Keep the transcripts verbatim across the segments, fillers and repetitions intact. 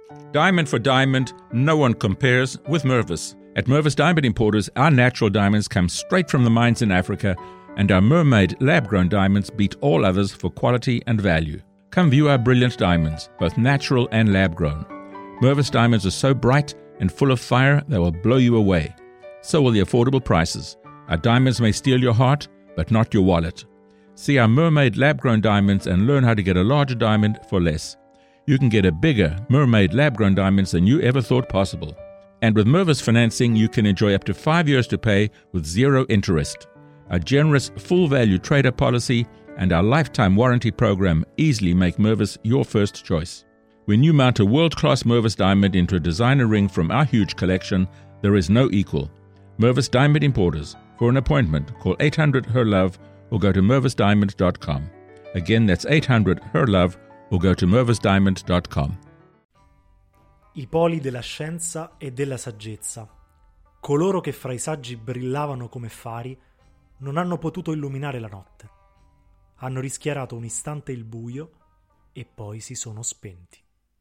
Diamond for diamond, no one compares with Mervis. At Mervis Diamond Importers, our natural diamonds come straight from the mines in Africa, and our mermaid lab-grown diamonds beat all others for quality and value. Come view our brilliant diamonds, both natural and lab-grown. Mervis diamonds are so bright and full of fire they will blow you away. So will the affordable prices. Our diamonds may steal your heart, but not your wallet. See our mermaid lab-grown diamonds and learn how to get a larger diamond for less. You can get a bigger mermaid lab-grown diamonds than you ever thought possible. And with Mervis financing, you can enjoy up to five years to pay with zero interest. Our generous full-value trader policy and our lifetime warranty program easily make Mervis your first choice. When you mount a world-class Mervis diamond into a designer ring from our huge collection, there is no equal. Mervis Diamond Importers. For an appointment, call eight hundred H E R LOVE or go to mervis diamond dot com. Again, that's eight hundred H E R LOVE or go to mervis diamond dot com. I poli della scienza e della saggezza, coloro che fra i saggi brillavano come fari, non hanno potuto illuminare la notte. Hanno rischiarato un istante il buio e poi si sono spenti.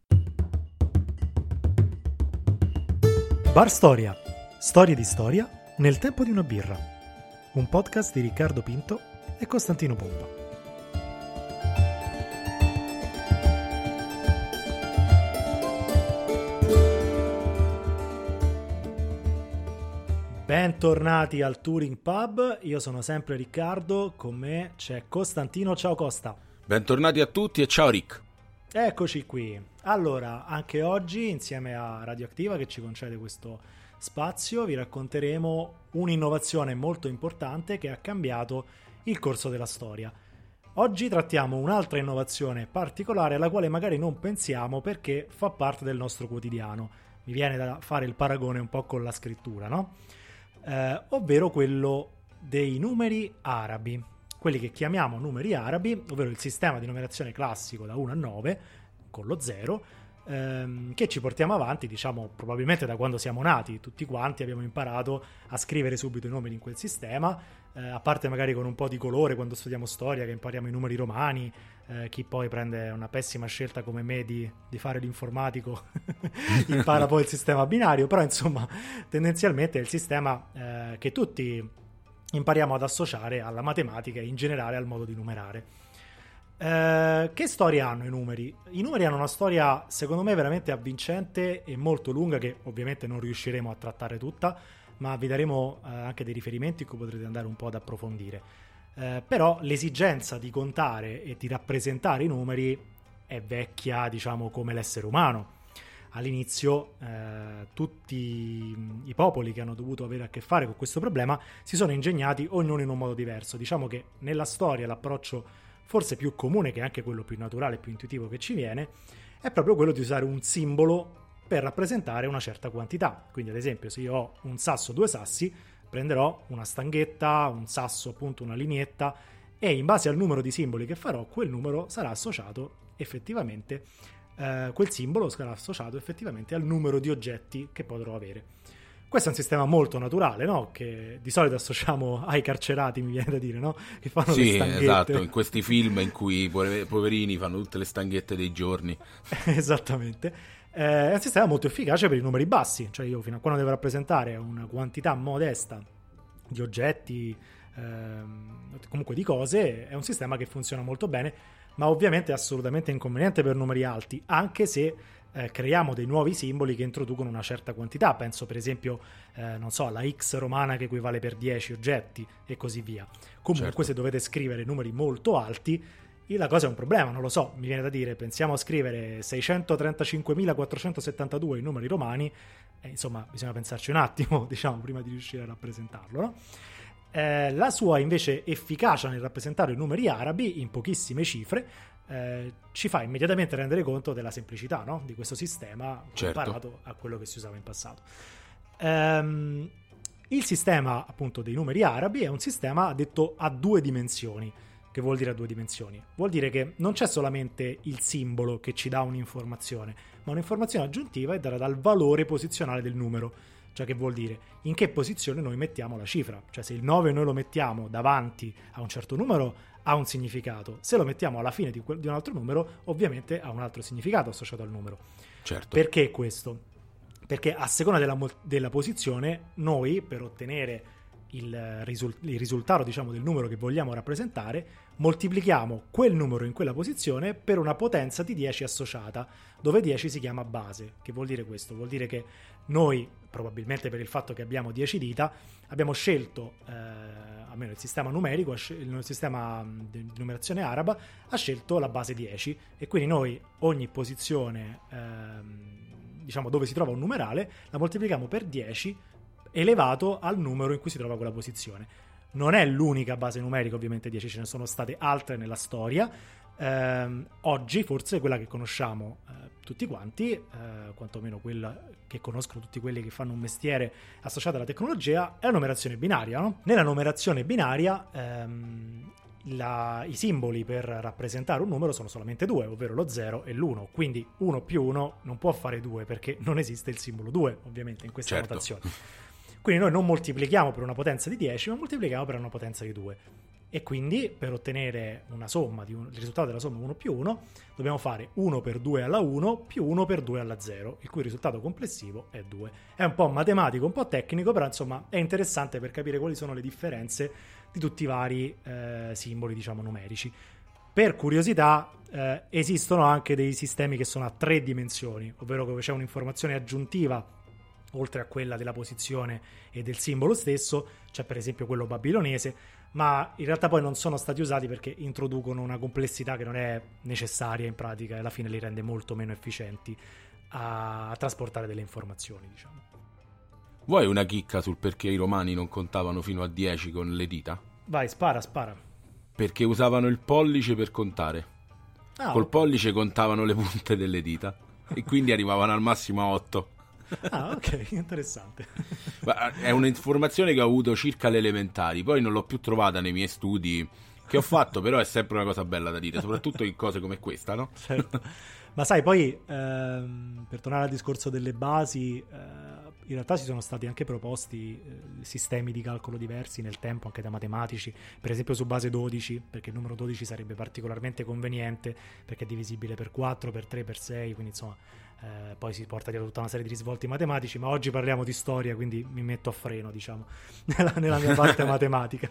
Bar Storia. Storie di storia nel tempo di una birra. Un podcast di Riccardo Pinto e Costantino Pompa. Bentornati al Touring Pub, io sono sempre Riccardo, con me c'è Costantino. Ciao Costa. Bentornati a tutti e ciao Rick. Eccoci qui. Allora, anche oggi insieme a Radioactiva che ci concede questo spazio vi racconteremo un'innovazione molto importante che ha cambiato il corso della storia. Oggi trattiamo un'altra innovazione particolare alla quale magari non pensiamo perché fa parte del nostro quotidiano. Mi viene da fare il paragone un po' con la scrittura, no? Eh, ovvero quello dei numeri arabi, quelli che chiamiamo numeri arabi, ovvero il sistema di numerazione classico da uno a nove con lo zero, ehm, che ci portiamo avanti, diciamo, probabilmente da quando siamo nati. Tutti quanti abbiamo imparato a scrivere subito i numeri in quel sistema, eh, a parte magari con un po' di colore quando studiamo storia, che impariamo i numeri romani. Eh, chi poi prende una pessima scelta come me di, di fare l'informatico impara poi il sistema binario, però insomma tendenzialmente è il sistema eh, che tutti impariamo ad associare alla matematica e in generale al modo di numerare. Eh, che storia hanno i numeri? I numeri hanno una storia secondo me veramente avvincente e molto lunga, che ovviamente non riusciremo a trattare tutta, ma vi daremo eh, anche dei riferimenti in cui potrete andare un po' ad approfondire. Eh, però l'esigenza di contare e di rappresentare i numeri è vecchia, diciamo, come l'essere umano. All'inizio eh, tutti i popoli che hanno dovuto avere a che fare con questo problema si sono ingegnati ognuno in un modo diverso. Diciamo che nella storia l'approccio forse più comune, che è anche quello più naturale, più intuitivo che ci viene, è proprio quello di usare un simbolo per rappresentare una certa quantità. Quindi ad esempio se io ho un sasso, due sassi, prenderò una stanghetta, un sasso, appunto una lineetta, e in base al numero di simboli che farò, quel numero sarà associato effettivamente, eh, quel simbolo sarà associato effettivamente al numero di oggetti che potrò avere. Questo è un sistema molto naturale, no? Che di solito associamo ai carcerati, mi viene da dire, no? Che fanno sì, le stanghette. Esatto, in questi film in cui i poverini fanno tutte le stanghette dei giorni. Esattamente. È un sistema molto efficace per i numeri bassi, cioè io fino a quando devo rappresentare una quantità modesta di oggetti, ehm, comunque di cose, è un sistema che funziona molto bene, ma ovviamente è assolutamente inconveniente per numeri alti, anche se eh, creiamo dei nuovi simboli che introducono una certa quantità. Penso per esempio, eh, non so, la X romana che equivale per dieci oggetti e così via. Comunque certo, se dovete scrivere numeri molto alti, la cosa è un problema, non lo so, mi viene da dire, pensiamo a scrivere seicentotrentacinquemilaquattrocentosettantadue in numeri romani, e insomma bisogna pensarci un attimo, diciamo, prima di riuscire a rappresentarlo, no? Eh, la sua invece efficacia nel rappresentare i numeri arabi in pochissime cifre eh, ci fa immediatamente rendere conto della semplicità, no? Di questo sistema certo, comparato a quello che si usava in passato. Ehm, il sistema appunto dei numeri arabi è un sistema detto a due dimensioni. Che vuol dire a due dimensioni? Vuol dire che non c'è solamente il simbolo che ci dà un'informazione, ma un'informazione aggiuntiva è data dal valore posizionale del numero. Cioè, che vuol dire in che posizione noi mettiamo la cifra. Cioè, se il nove noi lo mettiamo davanti a un certo numero ha un significato, se lo mettiamo alla fine di, que- di un altro numero ovviamente ha un altro significato associato al numero. Certo. Perché questo? Perché a seconda della, della posizione, noi per ottenere il, risul- il risultato, diciamo, del numero che vogliamo rappresentare, moltiplichiamo quel numero in quella posizione per una potenza di dieci associata, dove dieci si chiama base. Che vuol dire questo? Vuol dire che noi, probabilmente per il fatto che abbiamo dieci dita, abbiamo scelto, eh, almeno il sistema numerico, il sistema di numerazione araba ha scelto la base dieci, e quindi noi ogni posizione, ehm, diciamo, dove si trova un numerale, la moltiplichiamo per dieci elevato al numero in cui si trova quella posizione. Non è l'unica base numerica, ovviamente dieci, ce ne sono state altre nella storia. Eh, oggi forse quella che conosciamo eh, tutti quanti, eh, quantomeno quella che conoscono tutti quelli che fanno un mestiere associato alla tecnologia, è la numerazione binaria, no? Nella numerazione binaria ehm, la, i simboli per rappresentare un numero sono solamente due, ovvero lo zero e l'uno, quindi uno più uno non può fare due, perché non esiste il simbolo due, ovviamente, in questa certo. notazione. Quindi noi non moltiplichiamo per una potenza di dieci, ma moltiplichiamo per una potenza di due. E quindi per ottenere una somma, di un, il risultato della somma uno più uno, dobbiamo fare uno per due alla uno più uno per due alla zero, il cui risultato complessivo è due. È un po' matematico, un po' tecnico, però insomma è interessante per capire quali sono le differenze di tutti i vari eh, simboli, diciamo, numerici. Per curiosità, eh, esistono anche dei sistemi che sono a tre dimensioni, ovvero che c'è un'informazione aggiuntiva oltre a quella della posizione e del simbolo stesso. C'è per esempio quello babilonese, ma in realtà poi non sono stati usati perché introducono una complessità che non è necessaria in pratica, e alla fine li rende molto meno efficienti a, a trasportare delle informazioni, diciamo. Vuoi una chicca sul perché i romani non contavano fino a dieci con le dita? Vai, spara, spara. Perché usavano il pollice per contare. Ah, Col ok. pollice contavano le punte delle dita e quindi arrivavano al massimo a otto. Ah, ok, interessante. È un'informazione che ho avuto circa le elementari, poi non l'ho più trovata nei miei studi che ho fatto, però è sempre una cosa bella da dire, soprattutto in cose come questa, no? Certo. Ma sai, poi ehm, per tornare al discorso delle basi, eh, in realtà ci sono stati anche proposti eh, sistemi di calcolo diversi nel tempo, anche da matematici, per esempio su base dodici, perché il numero dodici sarebbe particolarmente conveniente perché è divisibile per quattro, per tre, per sei, quindi insomma eh, poi si porta dietro tutta una serie di risvolti matematici, ma oggi parliamo di storia, quindi mi metto a freno, diciamo, nella, nella mia parte matematica.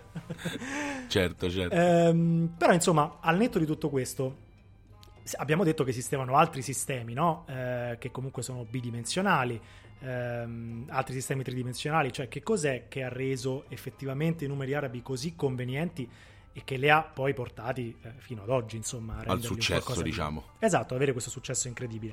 Certo, certo. Ehm, però insomma, al netto di tutto questo, abbiamo detto che esistevano altri sistemi, no? Eh, che comunque sono bidimensionali, ehm, altri sistemi tridimensionali, cioè che cos'è che ha reso effettivamente i numeri arabi così convenienti e che li ha poi portati eh, fino ad oggi, insomma, a Al renderli un successo, qualcosa di- diciamo. Esatto, avere questo successo incredibile.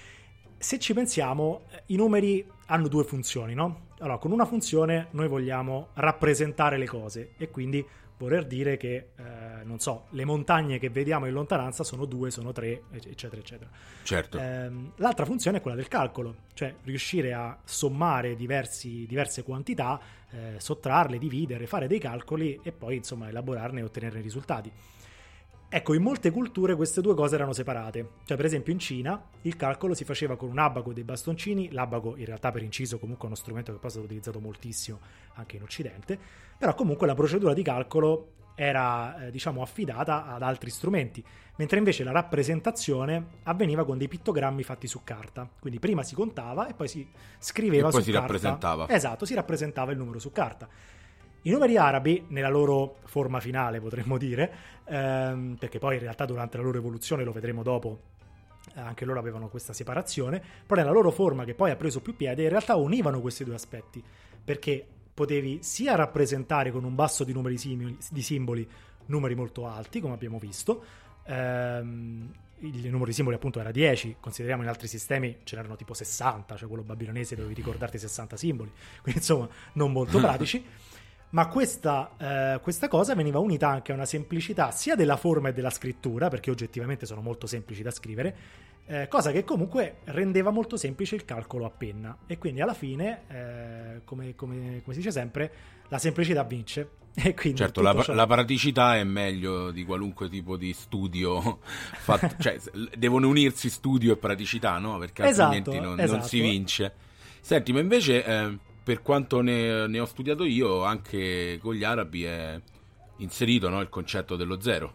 Se ci pensiamo, eh, i numeri hanno due funzioni, no? Allora, con una funzione noi vogliamo rappresentare le cose, e quindi voler dire che, eh, non so, le montagne che vediamo in lontananza sono due, sono tre, eccetera, eccetera. Certo. Ehm, l'altra funzione è quella del calcolo, cioè riuscire a sommare diversi, diverse quantità, eh, sottrarle, dividere, fare dei calcoli e poi, insomma, elaborarne e ottenere i risultati. Ecco, in molte culture queste due cose erano separate. Cioè, per esempio, in Cina il calcolo si faceva con un abaco e dei bastoncini. L'abaco, in realtà, per inciso, comunque è uno strumento che poi è stato utilizzato moltissimo anche in Occidente. Però comunque la procedura di calcolo era, eh, diciamo, affidata ad altri strumenti, mentre invece la rappresentazione avveniva con dei pittogrammi fatti su carta. Quindi prima si contava e poi si scriveva E poi su si carta. rappresentava. Esatto, si rappresentava il numero su carta. I numeri arabi, nella loro forma finale, potremmo dire, ehm, perché poi in realtà durante la loro evoluzione, lo vedremo dopo, eh, anche loro avevano questa separazione, però nella loro forma, che poi ha preso più piede, in realtà univano questi due aspetti, perché potevi sia rappresentare con un basso di numeri simili, di simboli numeri molto alti, come abbiamo visto, ehm, il numero di simboli appunto era dieci, consideriamo in altri sistemi ce n'erano tipo sessanta, cioè quello babilonese dovevi ricordarti sessanta simboli, quindi insomma non molto pratici. Ma questa, eh, questa cosa veniva unita anche a una semplicità sia della forma e della scrittura, perché oggettivamente sono molto semplici da scrivere, eh, cosa che comunque rendeva molto semplice il calcolo a penna. E quindi alla fine, eh, come, come, come si dice sempre, la semplicità vince. E quindi Certo, tutto la, ciò- la praticità è meglio di qualunque tipo di studio fatto, cioè devono unirsi studio e praticità, no? Perché altrimenti Esatto, non, esatto. non si vince. Senti, ma invece eh, per quanto ne, ne ho studiato io, anche con gli arabi è inserito, no, il concetto dello zero.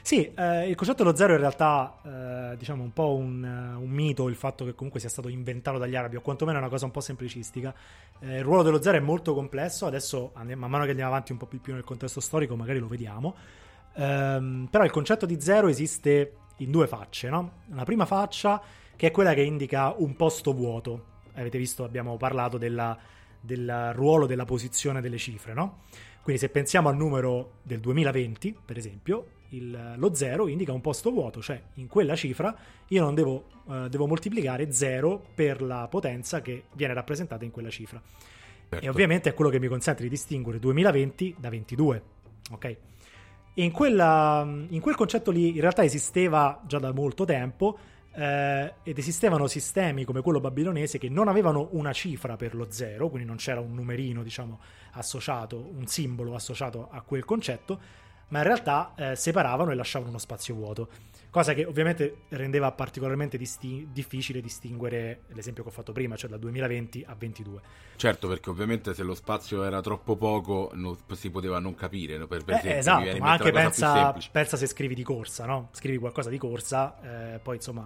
Sì, eh, il concetto dello zero in realtà, eh, diciamo un po' un, un mito, il fatto che comunque sia stato inventato dagli arabi, o quantomeno è una cosa un po' semplicistica. Eh, il ruolo dello zero è molto complesso, adesso andiamo, man mano che andiamo avanti un po' più nel contesto storico magari lo vediamo, ehm, però il concetto di zero esiste in due facce, no? Una prima faccia che è quella che indica un posto vuoto. Avete visto, abbiamo parlato della, del ruolo della posizione delle cifre, no? Quindi se pensiamo al numero del duemilaventi, per esempio, il, lo zero indica un posto vuoto, cioè in quella cifra io non devo, eh, devo moltiplicare zero per la potenza che viene rappresentata in quella cifra. Certo. E ovviamente è quello che mi consente di distinguere duemilaventi da ventidue, ok? E in, quella, in quel concetto lì in realtà esisteva già da molto tempo, eh, ed esistevano sistemi come quello babilonese che non avevano una cifra per lo zero, quindi non c'era un numerino, diciamo, associato, un simbolo associato a quel concetto, ma in realtà eh, separavano e lasciavano uno spazio vuoto, cosa che ovviamente rendeva particolarmente disti- difficile distinguere l'esempio che ho fatto prima, cioè dal duemilaventi a ventidue. Certo, perché ovviamente se lo spazio era troppo poco non, si poteva non capire, no? per, per eh, esatto, ma anche pensa, pensa se scrivi di corsa, no? Scrivi qualcosa di corsa, eh, poi insomma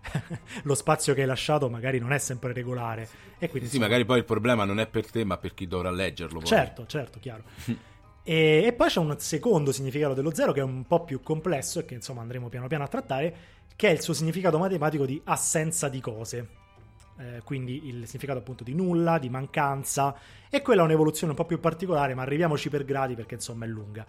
lo spazio che hai lasciato magari non è sempre regolare, e quindi sì, insomma... magari poi il problema non è per te ma per chi dovrà leggerlo poi. Certo, certo, chiaro. E, e poi c'è un secondo significato dello zero che è un po' più complesso e che insomma andremo piano piano a trattare, che è il suo significato matematico di assenza di cose, eh, quindi il significato appunto di nulla, di mancanza, e quella è un'evoluzione un po' più particolare, ma arriviamoci per gradi perché insomma è lunga.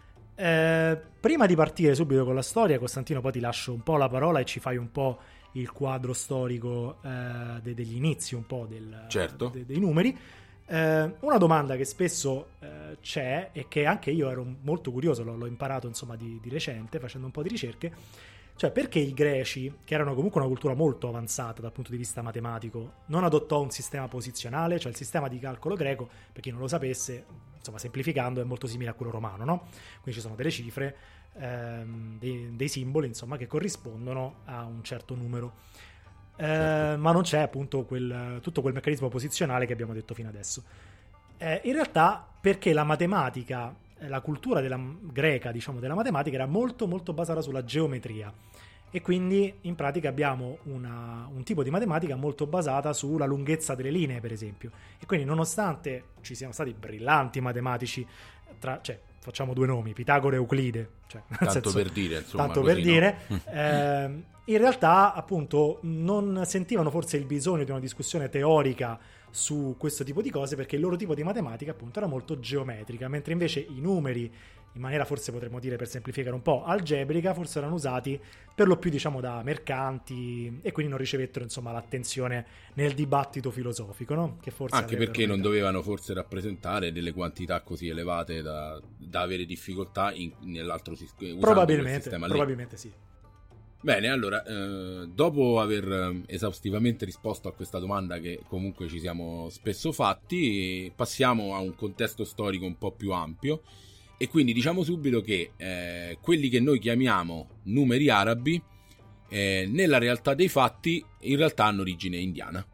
Eh, prima di partire subito con la storia, Costantino, poi ti lascio un po' la parola e ci fai un po' il quadro storico eh, de- degli inizi un po' del, certo. de- dei numeri. Eh, una domanda che spesso eh, c'è e che anche io ero molto curioso, l'ho, l'ho imparato insomma di, di recente facendo un po' di ricerche, cioè perché i greci, che erano comunque una cultura molto avanzata dal punto di vista matematico, non adottò un sistema posizionale, cioè il sistema di calcolo greco, per chi non lo sapesse, insomma semplificando, è molto simile a quello romano, no? Quindi ci sono delle cifre, ehm, dei, dei simboli insomma che corrispondono a un certo numero. Eh, certo. Ma non c'è appunto quel, tutto quel meccanismo posizionale che abbiamo detto fino adesso. Eh, in realtà perché la matematica, la cultura della, greca, diciamo, della matematica era molto molto basata sulla geometria, e quindi in pratica abbiamo una, un tipo di matematica molto basata sulla lunghezza delle linee, per esempio, e quindi nonostante ci siano stati brillanti matematici, tra, cioè facciamo due nomi, Pitagora e Euclide, cioè, tanto senso, per dire, insomma, tanto così, per dire, no? eh, in realtà appunto non sentivano forse il bisogno di una discussione teorica su questo tipo di cose, perché il loro tipo di matematica appunto era molto geometrica, mentre invece i numeri, in maniera forse potremmo dire, per semplificare un po', algebrica, forse erano usati per lo più diciamo da mercanti, e quindi non ricevettero insomma l'attenzione nel dibattito filosofico, no? Che forse anche perché non dovevano forse rappresentare delle quantità così elevate da, da avere difficoltà in, nell'altro sistema. Probabilmente, probabilmente sì. Bene, allora, eh, dopo aver esaustivamente risposto a questa domanda che comunque ci siamo spesso fatti, passiamo a un contesto storico un po' più ampio, e quindi diciamo subito che eh, quelli che noi chiamiamo numeri arabi, eh, nella realtà dei fatti, in realtà hanno origine indiana.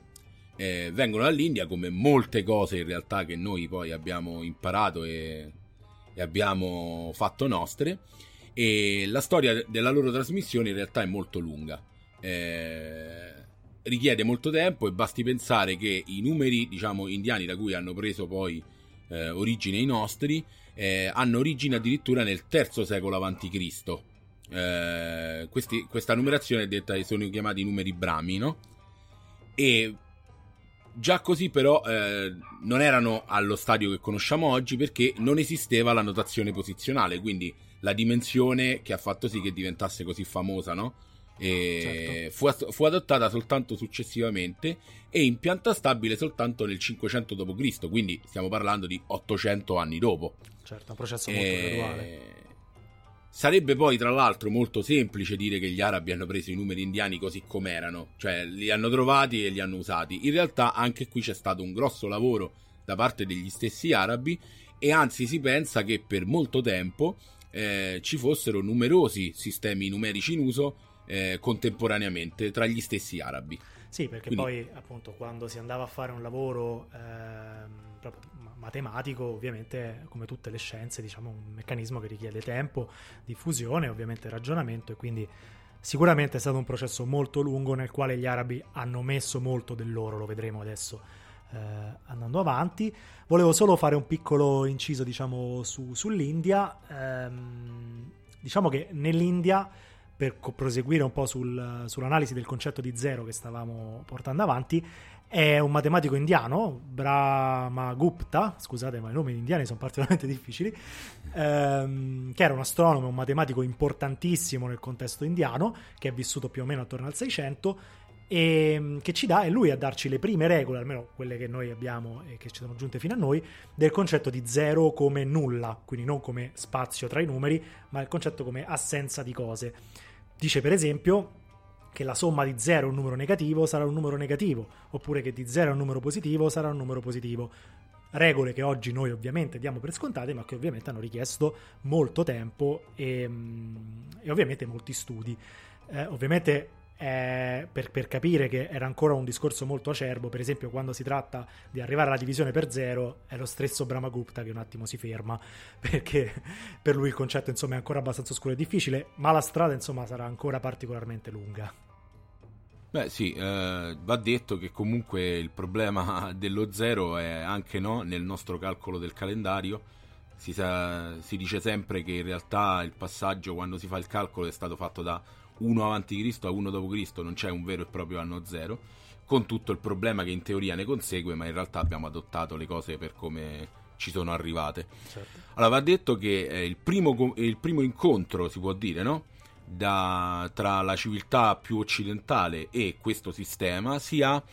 Eh, vengono dall'India, come molte cose in realtà che noi poi abbiamo imparato e, e abbiamo fatto nostre. E la storia della loro trasmissione in realtà è molto lunga, eh, richiede molto tempo, e basti pensare che i numeri diciamo indiani da cui hanno preso poi eh, origine i nostri eh, hanno origine addirittura nel terzo secolo avanti Cristo. Eh, questi, questa numerazione è detta, sono chiamati numeri brahmi, no? E già così però eh, non erano allo stadio che conosciamo oggi, perché non esisteva la notazione posizionale, quindi la dimensione che ha fatto sì che diventasse così famosa, no? E certo. fu, fu adottata soltanto successivamente e in pianta stabile soltanto nel cinquecento dopo Cristo, quindi stiamo parlando di ottocento anni dopo. Certo, un processo molto e... graduale. Sarebbe poi tra l'altro molto semplice dire che gli arabi hanno preso i numeri indiani così com'erano, cioè li hanno trovati e li hanno usati. In realtà anche qui c'è stato un grosso lavoro da parte degli stessi arabi, e anzi si pensa che per molto tempo eh, ci fossero numerosi sistemi numerici in uso eh, contemporaneamente tra gli stessi arabi. Sì, perché Quindi... poi appunto quando si andava a fare un lavoro ehm, proprio matematico, ovviamente come tutte le scienze, diciamo un meccanismo che richiede tempo, diffusione, ovviamente ragionamento, e quindi sicuramente è stato un processo molto lungo nel quale gli arabi hanno messo molto del loro, lo vedremo adesso eh, andando avanti. Volevo solo fare un piccolo inciso, diciamo, su, sull'India. Ehm, diciamo che nell'India, per co- proseguire un po' sul, sull'analisi del concetto di zero che stavamo portando avanti, è un matematico indiano, Brahmagupta, scusate ma i nomi indiani sono particolarmente difficili, ehm, che era un astronomo, un matematico importantissimo nel contesto indiano, che è vissuto più o meno attorno al seicento, e che ci dà, è lui a darci le prime regole, almeno quelle che noi abbiamo e che ci sono giunte fino a noi, del concetto di zero come nulla, quindi non come spazio tra i numeri, ma il concetto come assenza di cose. Dice per esempio che la somma di zero è un numero negativo sarà un numero negativo, oppure che di zero è un numero positivo sarà un numero positivo. Regole che oggi noi ovviamente diamo per scontate, ma che ovviamente hanno richiesto molto tempo e, e ovviamente molti studi. Eh, ovviamente eh, per, per capire che era ancora un discorso molto acerbo, per esempio quando si tratta di arrivare alla divisione per zero, è lo stesso Brahmagupta che un attimo si ferma, perché per lui il concetto insomma è ancora abbastanza oscuro e difficile, ma la strada insomma sarà ancora particolarmente lunga. Beh sì, eh, va detto che comunque il problema dello zero è anche no nel nostro calcolo del calendario. Si, sa, si dice sempre che in realtà il passaggio quando si fa il calcolo è stato fatto da uno avanti Cristo a uno dopo Cristo, non c'è un vero e proprio anno zero, con tutto il problema che in teoria ne consegue, ma in realtà abbiamo adottato le cose per come ci sono arrivate. Certo. Allora va detto che eh, il, primo, il primo incontro, si può dire, no? Da, tra la civiltà più occidentale e questo sistema si ha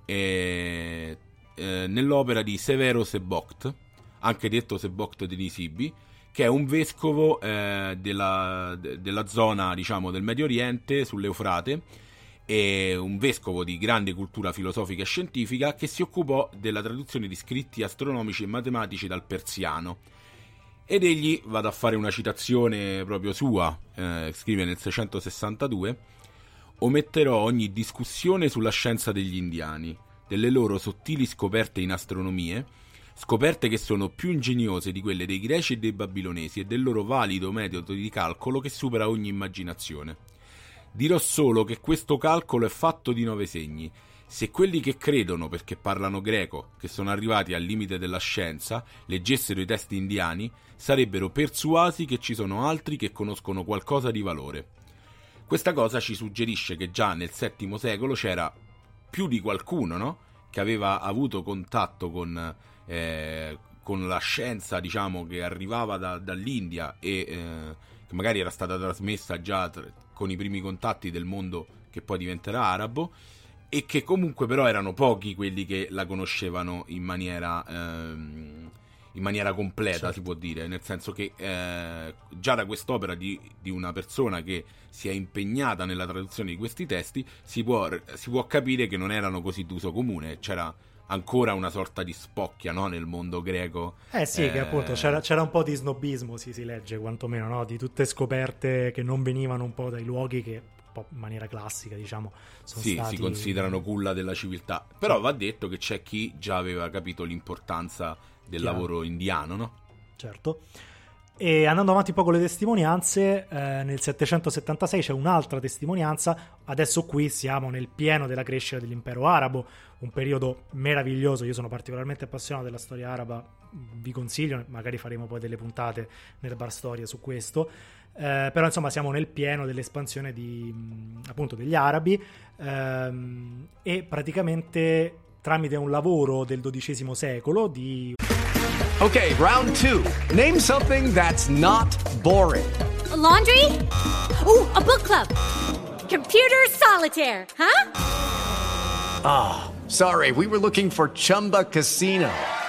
eh, eh, nell'opera di Severo Sebokht, anche detto Sebokht di Nisibi, che è un vescovo eh, della, de, della zona, diciamo, del Medio Oriente sull'Eufrate, e un vescovo di grande cultura filosofica e scientifica che si occupò della traduzione di scritti astronomici e matematici dal persiano. Ed egli, vado a fare una citazione proprio sua, eh, scrive nel seicentosessantadue: ometterò ogni discussione sulla scienza degli indiani, delle loro sottili scoperte in astronomie, scoperte che sono più ingegnose di quelle dei greci e dei babilonesi, e del loro valido metodo di calcolo che supera ogni immaginazione. Dirò solo che questo calcolo è fatto di nove segni. Se quelli che credono, perché parlano greco, che sono arrivati al limite della scienza, leggessero i testi indiani, sarebbero persuasi che ci sono altri che conoscono qualcosa di valore. Questa cosa ci suggerisce che già nel settimo secolo c'era più di qualcuno, no? Che aveva avuto contatto con, eh, con la scienza, diciamo, che arrivava da, dall'India e eh, che magari era stata trasmessa già tra, con i primi contatti del mondo che poi diventerà arabo, e che comunque però erano pochi quelli che la conoscevano in maniera ehm, in maniera completa, certo. Si può dire, nel senso che eh, già da quest'opera di, di una persona che si è impegnata nella traduzione di questi testi si può, si può capire che non erano così d'uso comune, c'era ancora una sorta di spocchia, no, nel mondo greco. Eh sì, eh... che appunto c'era, c'era un po' di snobismo, si, si legge quantomeno, no? Di tutte scoperte che non venivano un po' dai luoghi che in maniera classica, diciamo, sono sì, stati... si considerano culla della civiltà. Però va detto che c'è chi già aveva capito l'importanza del Chiaro. lavoro indiano, no? Certo. E andando avanti un po' con le testimonianze, eh, nel settecentosettantasei c'è un'altra testimonianza. Adesso qui siamo nel pieno della crescita dell'impero arabo, un periodo meraviglioso. Io sono particolarmente appassionato della storia araba, vi consiglio, magari faremo poi delle puntate nel Bar Storia su questo. Eh, però insomma siamo nel pieno dell'espansione di, appunto, degli arabi, ehm, e praticamente tramite un lavoro del dodicesimo secolo di... Ok, round two. Name something that's not boring. A laundry? Ooh, a book club. Computer solitaire, huh? Ah, oh, sorry, we were looking for Chumba Casino.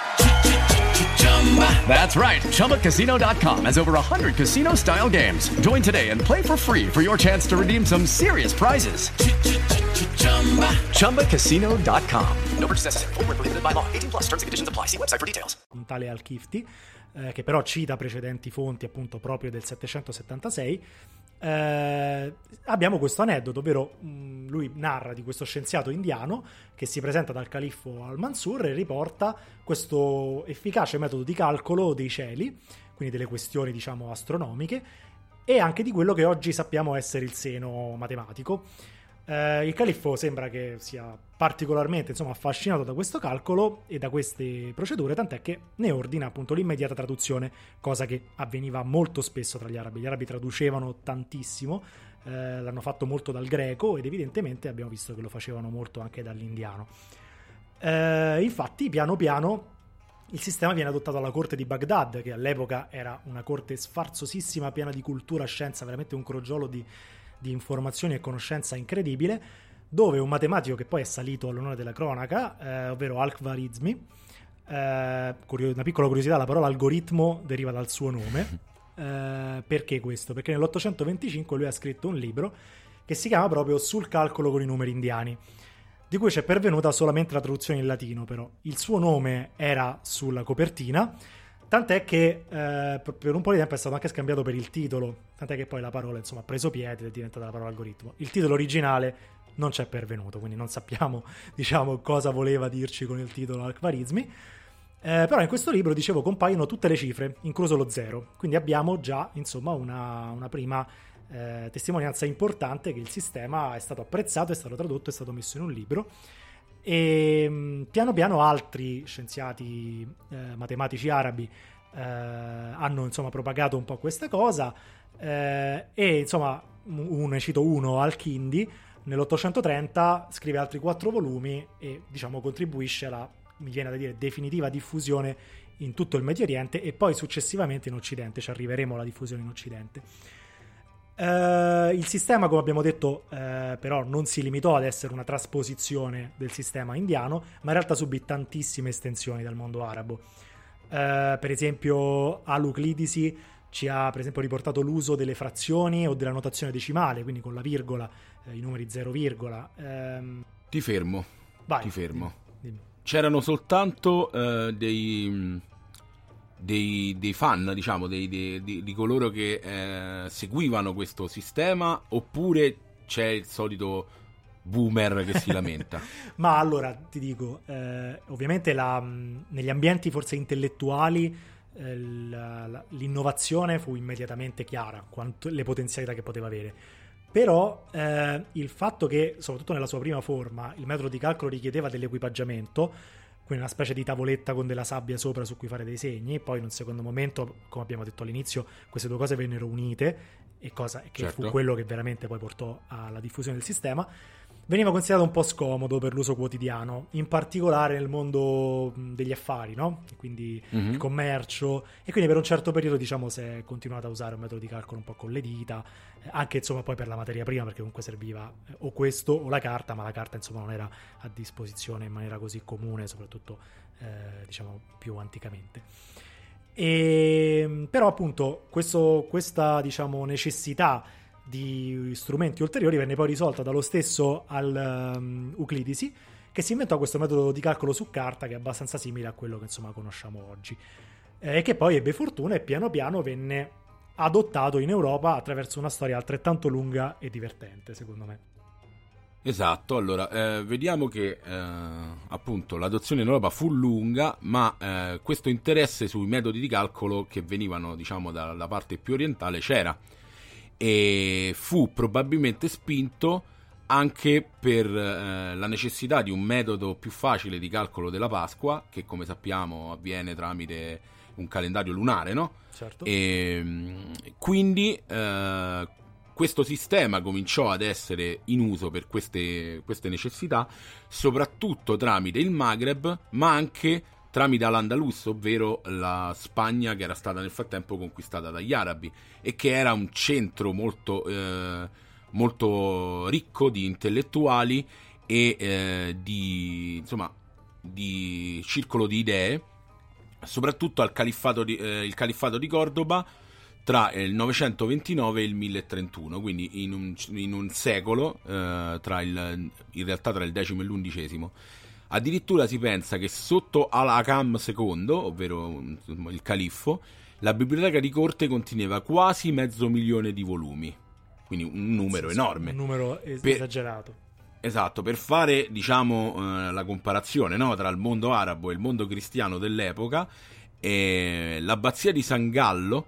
That's right. Chumba Casino dot com has over one hundred casino-style games. Join today and play for free for your chance to redeem some serious prizes. Chumba Casino dot com. No purchase necessary. Void where prohibited by law. eighteen plus terms and conditions apply. See website for details. Un tale Al-Kifti, eh, che però cita precedenti fonti appunto proprio del settecentosettantasei. eh, abbiamo questo aneddoto, ovvero mh, lui narra di questo scienziato indiano che si presenta dal califfo al-Mansur e riporta questo efficace metodo di calcolo dei cieli, quindi delle questioni diciamo astronomiche, e anche di quello che oggi sappiamo essere il seno matematico. Eh, il califfo sembra che sia particolarmente insomma affascinato da questo calcolo e da queste procedure, tant'è che ne ordina appunto l'immediata traduzione, cosa che avveniva molto spesso tra gli arabi. Gli arabi traducevano tantissimo, eh, l'hanno fatto molto dal greco ed evidentemente abbiamo visto che lo facevano molto anche dall'indiano. Eh, infatti piano piano il sistema viene adottato alla corte di Baghdad, che all'epoca era una corte sfarzosissima, piena di cultura, scienza, veramente un crogiolo di di informazioni e conoscenza incredibile, dove un matematico che poi è salito all'onore della cronaca, eh, ovvero Al-Khwarizmi, eh, curio- una piccola curiosità, la parola algoritmo deriva dal suo nome. Eh, perché questo? Perché nell'ottocentoventicinque lui ha scritto un libro che si chiama proprio Sul calcolo con i numeri indiani, di cui c'è pervenuta solamente la traduzione in latino, però il suo nome era sulla copertina, tant'è che eh, per un po' di tempo è stato anche scambiato per il titolo, tant'è che poi la parola insomma ha preso piede ed è diventata la parola algoritmo. Il titolo originale non c'è pervenuto, quindi non sappiamo diciamo cosa voleva dirci con il titolo Al-Khwarizmi, eh, però in questo libro, dicevo, compaiono tutte le cifre, incluso lo zero, quindi abbiamo già insomma una, una prima eh, testimonianza importante che il sistema è stato apprezzato, è stato tradotto, è stato messo in un libro. E piano piano altri scienziati eh, matematici arabi eh, hanno insomma propagato un po' questa cosa, eh, e insomma un, ne cito uno, Al-Kindi, nell'ottocentotrenta scrive altri quattro volumi e diciamo contribuisce alla, mi viene da dire, definitiva diffusione in tutto il Medio Oriente e poi successivamente in Occidente, ci arriveremo alla diffusione in Occidente. Uh, il sistema, come abbiamo detto, uh, però non si limitò ad essere una trasposizione del sistema indiano, ma in realtà subì tantissime estensioni dal mondo arabo. Uh, per esempio Al-Uclidisi ci ha per esempio riportato l'uso delle frazioni o della notazione decimale, quindi con la virgola, uh, i numeri zero virgola. Um... Ti fermo, Vai, ti fermo. Dimmi, dimmi. C'erano soltanto uh, dei... Dei, dei fan, diciamo, dei, dei, di, di coloro che eh, seguivano questo sistema, oppure c'è il solito boomer che si lamenta? Ma allora ti dico, eh, ovviamente la, negli ambienti forse intellettuali eh, la, la, l'innovazione fu immediatamente chiara, quanto, le potenzialità che poteva avere. Però eh, il fatto che, soprattutto nella sua prima forma, il metodo di calcolo richiedeva dell'equipaggiamento, quindi una specie di tavoletta con della sabbia sopra su cui fare dei segni. Poi in un secondo momento, come abbiamo detto all'inizio, queste due cose vennero unite, e cosa che certo. fu quello che veramente poi portò alla diffusione del sistema. Veniva considerato un po' scomodo per l'uso quotidiano, in particolare nel mondo degli affari, no? Quindi mm-hmm. il commercio, e quindi per un certo periodo diciamo si è continuato a usare un metodo di calcolo un po' con le dita, anche insomma poi per la materia prima, perché comunque serviva o questo o la carta, ma la carta insomma non era a disposizione in maniera così comune, soprattutto eh, diciamo più anticamente. E però appunto questo, questa diciamo necessità di strumenti ulteriori venne poi risolta dallo stesso Al-Uclidisi, che si inventò questo metodo di calcolo su carta che è abbastanza simile a quello che insomma conosciamo oggi, e eh, che poi ebbe fortuna e piano piano venne adottato in Europa attraverso una storia altrettanto lunga e divertente, secondo me. Esatto, allora eh, vediamo che eh, appunto l'adozione in Europa fu lunga, ma eh, questo interesse sui metodi di calcolo che venivano diciamo dalla parte più orientale c'era, e fu probabilmente spinto anche per eh, la necessità di un metodo più facile di calcolo della Pasqua, che come sappiamo avviene tramite un calendario lunare, no? Certo. E quindi eh, questo sistema cominciò ad essere in uso per queste, queste necessità, soprattutto tramite il Maghreb, ma anche tramite l'Andalus, ovvero la Spagna che era stata nel frattempo conquistata dagli arabi e che era un centro molto, eh, molto ricco di intellettuali e eh, di, insomma, di circolo di idee, soprattutto al califfato di, eh, il califfato di Cordoba tra il novecentoventinove e il mille trentuno, quindi in un, in un secolo, eh, tra il, in realtà tra il decimo e l'undicesimo. Addirittura si pensa che sotto Al-Hakam secondo, ovvero il califfo, la biblioteca di corte conteneva quasi mezzo milione di volumi. quindi un numero sì, sì, enorme. Un numero es- per... esagerato. Esatto, per fare, diciamo, eh, la comparazione, no, tra il mondo arabo e il mondo cristiano dell'epoca, eh, l'abbazia di San Gallo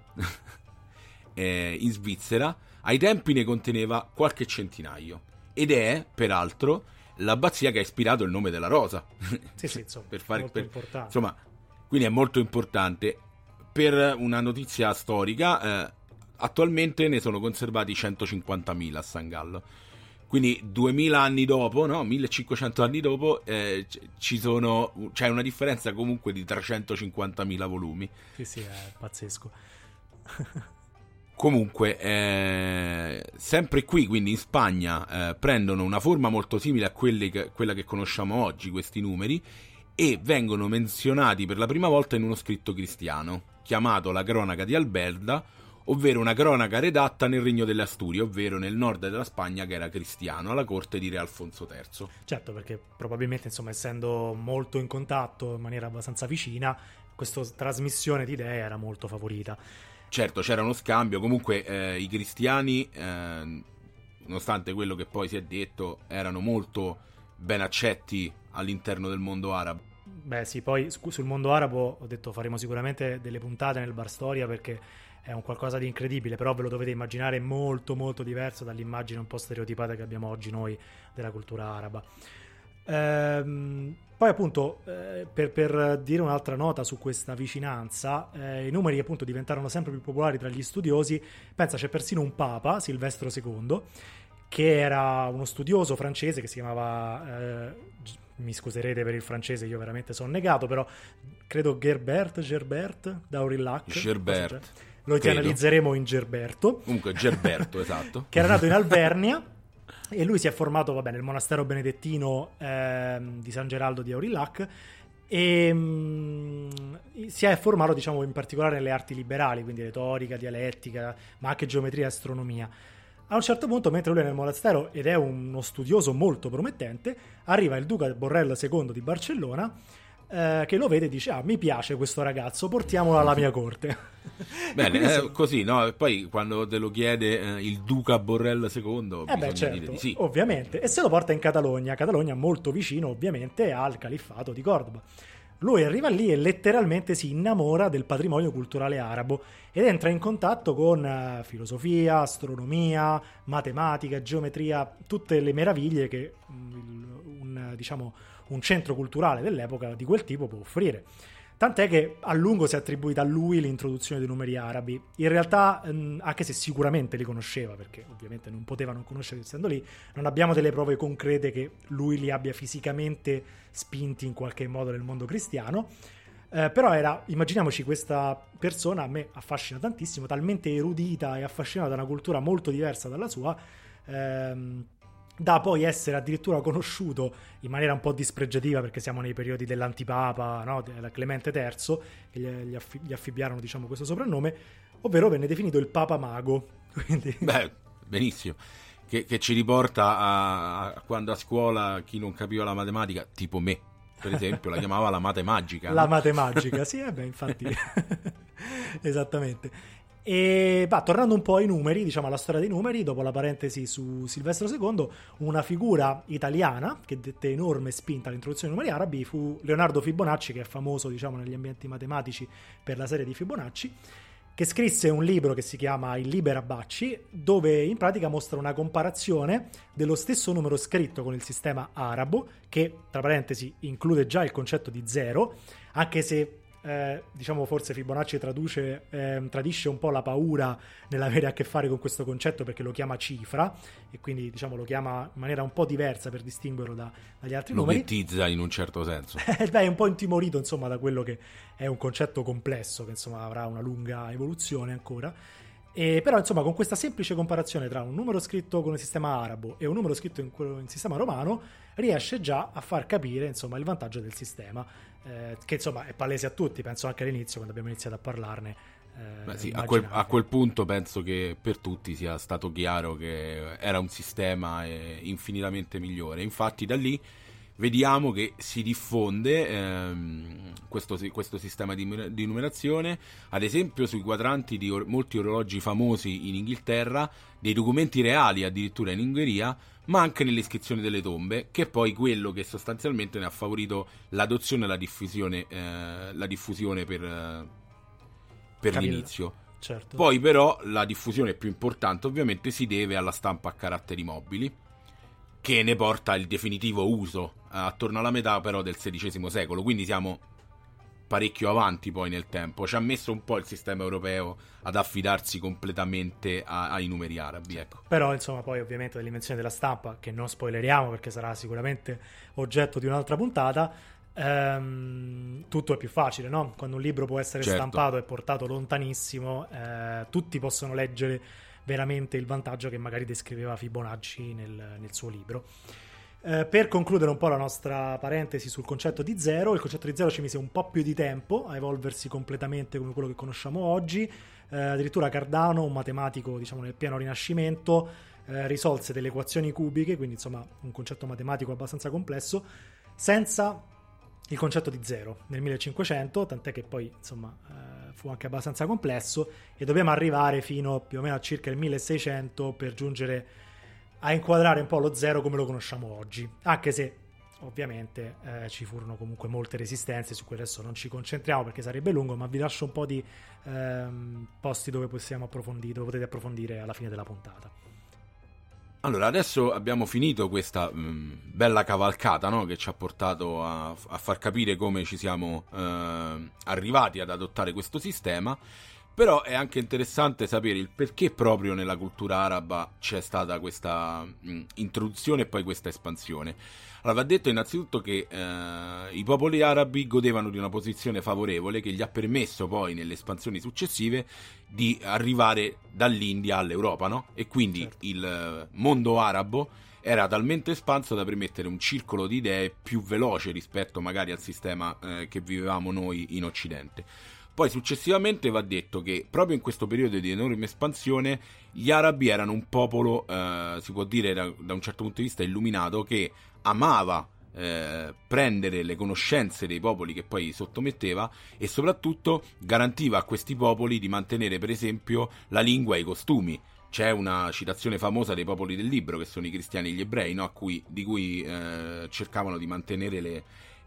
eh, in Svizzera ai tempi ne conteneva qualche centinaio, ed è peraltro l'abbazia che ha ispirato il nome della rosa. Sì, sì, insomma, per fare, molto per, importante. Insomma, quindi è molto importante. Per una notizia storica, eh, attualmente ne sono conservati centocinquantamila a San Gallo. Quindi duemila anni dopo, no? millecinquecento anni dopo, eh, ci sono, c'è una differenza comunque di trecentocinquantamila volumi. Sì, sì, è pazzesco. Comunque, eh, sempre qui, quindi in Spagna, eh, prendono una forma molto simile a quelli che, quella che conosciamo oggi, questi numeri, e vengono menzionati per la prima volta in uno scritto cristiano, chiamato la Cronaca di Alberda, ovvero una cronaca redatta nel Regno delle Asturie, ovvero nel nord della Spagna che era cristiano, alla corte di Re Alfonso terzo. Certo, perché probabilmente, insomma, essendo molto in contatto in maniera abbastanza vicina, questa trasmissione di idee era molto favorita. Certo, c'era uno scambio, comunque eh, i cristiani, eh, nonostante quello che poi si è detto, erano molto ben accetti all'interno del mondo arabo. Beh sì, poi sul mondo arabo ho detto faremo sicuramente delle puntate nel Bar Storia, perché è un qualcosa di incredibile, però ve lo dovete immaginare molto molto diverso dall'immagine un po' stereotipata che abbiamo oggi noi della cultura araba. Ehm, poi appunto eh, per, per dire un'altra nota su questa vicinanza, eh, i numeri appunto diventarono sempre più popolari tra gli studiosi. Pensa, c'è persino un papa, Silvestro secondo, che era uno studioso francese che si chiamava, eh, mi scuserete per il francese, io veramente sono negato, però credo Gerbert, Gerbert d'Aurillac, Gerbert, lo analizzeremo in Gerberto. Comunque Gerberto, esatto. Che era nato in Alvernia e lui si è formato, vabbè, nel monastero benedettino eh, di San Geraldo di Aurillac, e mh, si è formato, diciamo, in particolare nelle arti liberali, quindi retorica, dialettica, ma anche geometria e astronomia. A un certo punto, mentre lui è nel monastero ed è uno studioso molto promettente, arriva il duca Borrell secondo di Barcellona, eh, che lo vede e dice: ah, mi piace questo ragazzo, portiamolo alla mia corte. Bene, eh, se... così, no? E poi quando te lo chiede eh, il duca Borrell secondo, eh bisogna beh, certo, dire di sì. Ovviamente, e se lo porta in Catalogna, Catalogna molto vicino ovviamente al califfato di Cordoba. Lui arriva lì e letteralmente si innamora del patrimonio culturale arabo ed entra in contatto con uh, filosofia, astronomia, matematica, geometria, tutte le meraviglie che um, un, diciamo, un centro culturale dell'epoca di quel tipo può offrire. Tant'è che a lungo si è attribuita a lui l'introduzione dei numeri arabi. In realtà, um, anche se sicuramente li conosceva, perché ovviamente non poteva non conoscerli essendo lì, non abbiamo delle prove concrete che lui li abbia fisicamente spinti in qualche modo nel mondo cristiano. Eh, però era, immaginiamoci, questa persona a me affascina tantissimo, talmente erudita e affascinata da una cultura molto diversa dalla sua, ehm, da poi essere addirittura conosciuto in maniera un po' dispregiativa, perché siamo nei periodi dell'antipapa, no? Della Clemente terzo, che gli, gli, affi- gli affibbiarono, diciamo, questo soprannome, ovvero venne definito il Papa Mago. Quindi... Beh, benissimo. Che, che ci riporta a, a quando a scuola chi non capiva la matematica, tipo me, per esempio, la chiamava la mate magica. La no? mate magica, sì, eh beh, infatti. Esattamente. E va, tornando un po' ai numeri, diciamo alla storia dei numeri, dopo la parentesi su Silvestro secondo, una figura italiana che dette enorme spinta all'introduzione dei numeri arabi fu Leonardo Fibonacci, che è famoso, diciamo, negli ambienti matematici per la serie di Fibonacci, che scrisse un libro che si chiama Il Liber Abaci, dove in pratica mostra una comparazione dello stesso numero scritto con il sistema arabo, che tra parentesi include già il concetto di zero, anche se eh, diciamo forse Fibonacci traduce, eh, tradisce un po' la paura nell'avere a che fare con questo concetto, perché lo chiama cifra e quindi, diciamo, lo chiama in maniera un po' diversa per distinguerlo da, dagli altri lo numeri. Lo ghettizza in un certo senso. Beh, è un po' intimorito, insomma, da quello che è un concetto complesso che, insomma, avrà una lunga evoluzione ancora. E però, insomma, con questa semplice comparazione tra un numero scritto con il sistema arabo e un numero scritto in, in sistema romano, riesce già a far capire, insomma, il vantaggio del sistema, eh, che insomma è palese a tutti, penso anche all'inizio quando abbiamo iniziato a parlarne. Eh, Beh, sì, a, quel, a quel punto penso che per tutti sia stato chiaro che era un sistema eh, infinitamente migliore. Infatti da lì vediamo che si diffonde ehm, questo, questo sistema di, di numerazione, ad esempio sui quadranti di or- molti orologi famosi in Inghilterra, dei documenti reali addirittura in Ungheria, ma anche nelle iscrizioni delle tombe, che è poi quello che sostanzialmente ne ha favorito l'adozione e la diffusione, eh, la diffusione per, eh, per l'inizio. Certo. Poi però la diffusione più importante ovviamente si deve alla stampa a caratteri mobili, che ne porta il definitivo uso attorno alla metà però del sedicesimo secolo, quindi siamo parecchio avanti poi nel tempo. Ci ha messo un po' il sistema europeo ad affidarsi completamente a, ai numeri arabi, ecco. Però insomma poi ovviamente l'invenzione della stampa, che non spoileriamo perché sarà sicuramente oggetto di un'altra puntata, ehm, tutto è più facile, no? Quando un libro può essere Certo. stampato e portato lontanissimo, eh, tutti possono leggere veramente il vantaggio che magari descriveva Fibonacci nel, nel suo libro. Eh, per concludere un po' la nostra parentesi sul concetto di zero, il concetto di zero ci mise un po' più di tempo a evolversi completamente come quello che conosciamo oggi. Eh, addirittura Cardano, un matematico diciamo nel pieno rinascimento, eh, risolse delle equazioni cubiche, quindi insomma un concetto matematico abbastanza complesso, senza il concetto di zero nel millecinquecento, tant'è che poi insomma eh, fu anche abbastanza complesso e dobbiamo arrivare fino più o meno a circa il milleseicento per giungere a inquadrare un po' lo zero come lo conosciamo oggi, anche se ovviamente eh, ci furono comunque molte resistenze, su cui adesso non ci concentriamo perché sarebbe lungo, ma vi lascio un po' di ehm, posti dove possiamo approfondire, dove potete approfondire alla fine della puntata. Allora, adesso abbiamo finito questa mh, bella cavalcata, no? Che ci ha portato a, a far capire come ci siamo eh, arrivati ad adottare questo sistema. Però è anche interessante sapere il perché proprio nella cultura araba c'è stata questa mh, introduzione e poi questa espansione. Allora, va detto innanzitutto che eh, i popoli arabi godevano di una posizione favorevole che gli ha permesso poi nelle espansioni successive di arrivare dall'India all'Europa, no? E quindi certo. il mondo arabo era talmente espanso da permettere un circolo di idee più veloce rispetto magari al sistema eh, che vivevamo noi in Occidente. Poi successivamente va detto che proprio in questo periodo di enorme espansione gli arabi erano un popolo, eh, si può dire da, da un certo punto di vista illuminato, che amava eh, prendere le conoscenze dei popoli che poi sottometteva e soprattutto garantiva a questi popoli di mantenere per esempio la lingua e i costumi. C'è una citazione famosa dei popoli del libro, che sono i cristiani e gli ebrei, no? a cui, di cui eh, cercavano di mantenere le...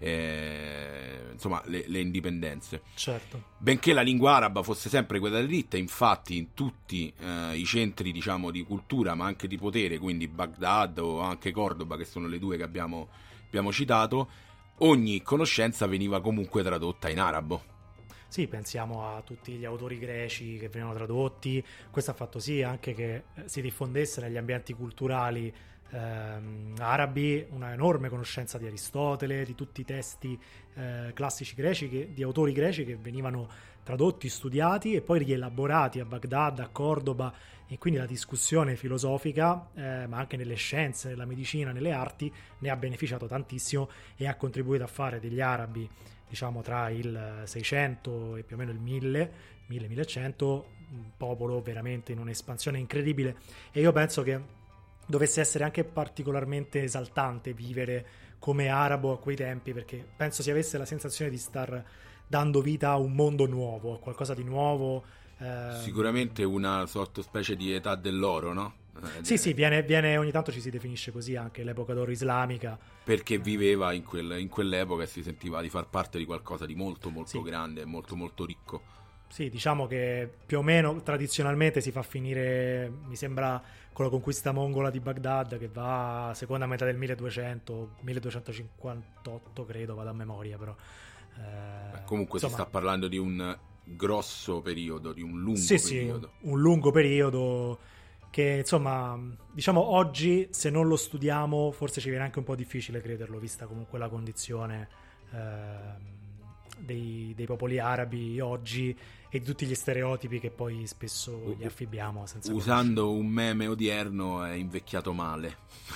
Eh, insomma le, le indipendenze. Certo. Benché la lingua araba fosse sempre quella diritta, infatti in tutti eh, i centri diciamo di cultura ma anche di potere, quindi Baghdad o anche Cordoba, che sono le due che abbiamo, abbiamo citato, ogni conoscenza veniva comunque tradotta in arabo. Sì, pensiamo a tutti gli autori greci che venivano tradotti. Questo ha fatto sì anche che si diffondesse negli ambienti culturali ehm, arabi una enorme conoscenza di Aristotele, di tutti i testi eh, classici greci, che, di autori greci che venivano tradotti, studiati e poi rielaborati a Baghdad, a Cordoba, e quindi la discussione filosofica, eh, ma anche nelle scienze, nella medicina, nelle arti, ne ha beneficiato tantissimo e ha contribuito a fare degli arabi, diciamo tra il seicento e più o meno il mille, mille millecento, un popolo veramente in un'espansione incredibile. E io penso che dovesse essere anche particolarmente esaltante vivere come arabo a quei tempi, perché penso si avesse la sensazione di star dando vita a un mondo nuovo, a qualcosa di nuovo. Eh... Sicuramente una sottospecie di età dell'oro, no? Eh, sì, sì, viene, viene ogni tanto ci si definisce così anche l'epoca d'oro islamica. Perché viveva in, quel, in quell'epoca e si sentiva di far parte di qualcosa di molto molto sì. grande e molto molto ricco. Sì, diciamo che più o meno tradizionalmente si fa finire, mi sembra, con la conquista mongola di Baghdad, che va a seconda metà del milleduecento, milleduecentocinquantotto credo, vado a memoria però. Eh, Beh, comunque insomma, si sta parlando di un grosso periodo, di un lungo sì, periodo. Sì, un lungo periodo che insomma, diciamo oggi se non lo studiamo forse ci viene anche un po' difficile crederlo, vista comunque la condizione eh, dei, dei popoli arabi oggi e di tutti gli stereotipi che poi spesso gli affibbiamo senza usando conoscere. Un meme odierno è invecchiato male.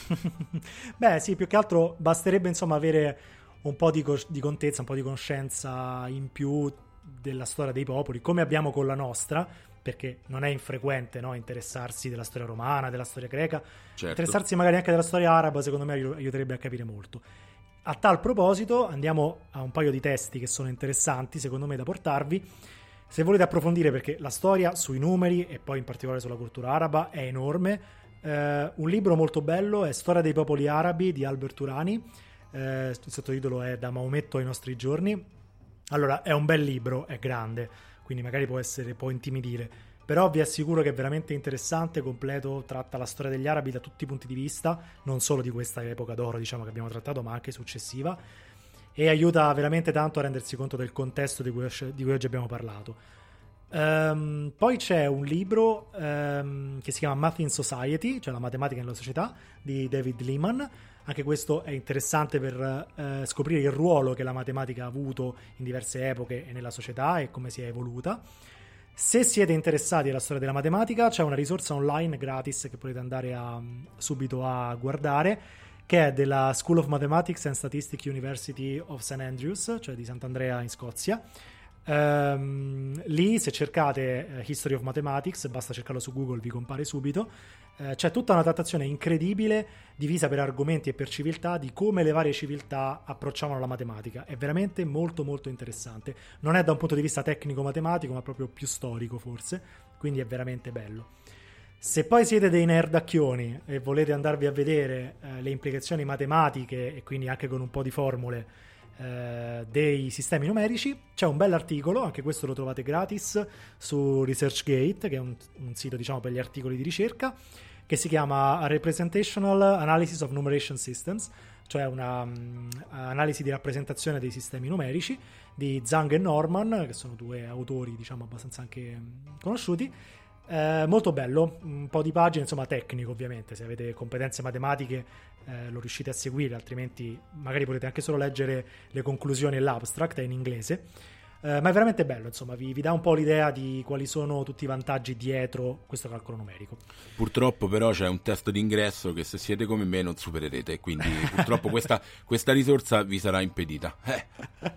Beh sì, più che altro basterebbe insomma avere un po' di, co- di contezza, un po' di conoscenza in più della storia dei popoli, come abbiamo con la nostra, perché non è infrequente, no, interessarsi della storia romana, della storia greca. Certo. Interessarsi magari anche della storia araba, secondo me aiuterebbe a capire molto. A tal proposito andiamo a un paio di testi che sono interessanti secondo me da portarvi se volete approfondire, perché la storia sui numeri e poi in particolare sulla cultura araba è enorme. Eh, un libro molto bello è Storia dei popoli arabi di Albert Turani, eh, il sottotitolo è Da Maometto ai nostri giorni. Allora, è un bel libro, è grande, quindi magari può essere può intimidire, però vi assicuro che è veramente interessante, completo, tratta la storia degli arabi da tutti i punti di vista, non solo di questa epoca d'oro, diciamo, che abbiamo trattato, ma anche successiva, e aiuta veramente tanto a rendersi conto del contesto di cui, di cui oggi abbiamo parlato. Um, poi c'è un libro um, che si chiama Math in Society, cioè la matematica nella società, di David Lehman. Anche questo è interessante per uh, scoprire il ruolo che la matematica ha avuto in diverse epoche e nella società e come si è evoluta. Se siete interessati alla storia della matematica, c'è una risorsa online gratis che potete andare a, subito a guardare, che è della School of Mathematics and Statistics University of Saint Andrews, cioè di Sant'Andrea in Scozia. Um, lì, se cercate uh, History of Mathematics, basta cercarlo su Google, vi compare subito. Uh, c'è tutta una trattazione incredibile, divisa per argomenti e per civiltà, di come le varie civiltà approcciavano la matematica. È veramente molto molto interessante. Non è da un punto di vista tecnico-matematico, ma proprio più storico forse, quindi è veramente bello. Se poi siete dei nerdacchioni e volete andarvi a vedere uh, le implicazioni matematiche, e quindi anche con un po' di formule, Uh, dei sistemi numerici, c'è un bell'articolo, anche questo lo trovate gratis su ResearchGate, che è un, un sito, diciamo, per gli articoli di ricerca, che si chiama A Representational Analysis of Numeration Systems, cioè una um, analisi di rappresentazione dei sistemi numerici, di Zhang e Norman, che sono due autori, diciamo, abbastanza anche um, conosciuti. Eh, molto bello, un po' di pagine, insomma, tecnico ovviamente, se avete competenze matematiche eh, lo riuscite a seguire, altrimenti magari potete anche solo leggere le conclusioni e l'abstract, è in inglese, eh, ma è veramente bello, insomma, vi, vi dà un po' l'idea di quali sono tutti i vantaggi dietro questo calcolo numerico. Purtroppo però c'è un testo d'ingresso che se siete come me non supererete, quindi purtroppo questa, questa risorsa vi sarà impedita. Eh.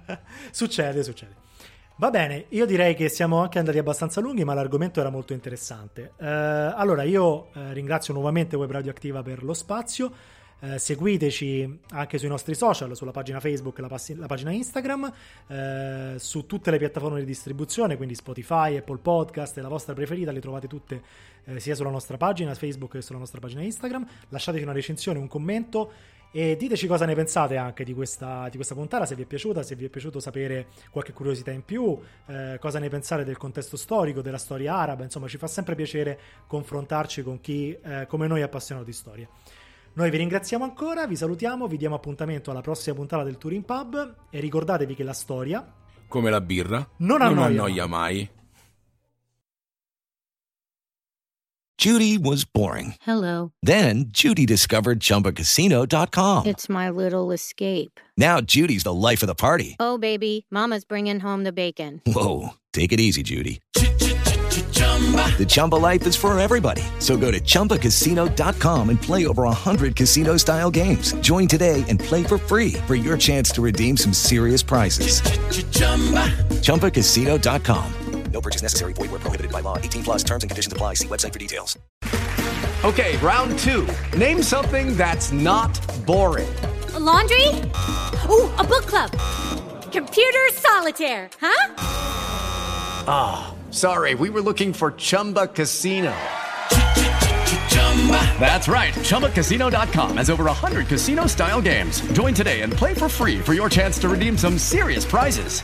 Succede, succede. Va bene, io direi che siamo anche andati abbastanza lunghi, ma l'argomento era molto interessante. Eh, allora, io eh, ringrazio nuovamente Web Radioattiva per lo spazio. Eh, seguiteci anche sui nostri social, sulla pagina Facebook e la, passi- la pagina Instagram, eh, su tutte le piattaforme di distribuzione, quindi Spotify, Apple Podcast e la vostra preferita, le trovate tutte eh, sia sulla nostra pagina Facebook che sulla nostra pagina Instagram. Lasciateci una recensione, un commento, e diteci cosa ne pensate anche di questa, di questa puntata, se vi è piaciuta, se vi è piaciuto sapere qualche curiosità in più, eh, cosa ne pensate del contesto storico, della storia araba. Insomma, ci fa sempre piacere confrontarci con chi eh, come noi è appassionato di storia. Noi vi ringraziamo ancora, vi salutiamo, vi diamo appuntamento alla prossima puntata del Touring Pub e ricordatevi che la storia, come la birra, non annoia, non annoia mai. mai. Judy was boring. Hello. Then Judy discovered Chumba Casino dot com. It's my little escape. Now Judy's the life of the party. Oh, baby, mama's bringing home the bacon. Whoa, take it easy, Judy. The Chumba life is for everybody. So go to Chumba Casino dot com and play over one hundred casino-style games. Join today and play for free for your chance to redeem some serious prizes. Chumba Casino dot com. No purchase necessary. Void where prohibited by law. eighteen plus terms and conditions apply. See website for details. Okay, round two. Name something that's not boring. A laundry? Ooh, a book club. Computer solitaire, huh? Ah, oh, sorry. We were looking for Chumba Casino. That's right. Chumba Casino dot com has over one hundred casino-style games. Join today and play for free for your chance to redeem some serious prizes.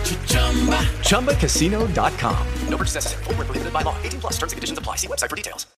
Chumba Casino dot com. No purchase necessary. Void where prohibited by law. eighteen plus terms and conditions apply. See website for details.